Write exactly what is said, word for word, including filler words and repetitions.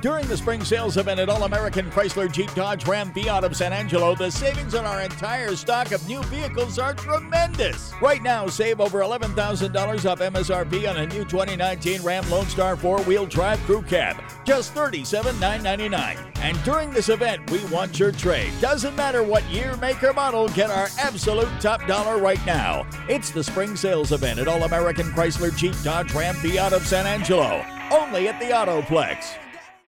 During the spring sales event at All-American Chrysler Jeep Dodge Ram Fiat of San Angelo, the savings on our entire stock of new vehicles are tremendous. Right now, save over eleven thousand dollars off M S R P on a new twenty nineteen Ram Lone Star four-wheel drive crew cab, just thirty-seven thousand nine hundred ninety-nine dollars. And during this event, we want your trade. Doesn't matter what year, make, or model, get our absolute top dollar right now. It's the spring sales event at All-American Chrysler Jeep Dodge Ram Fiat of San Angelo, only at the Autoplex.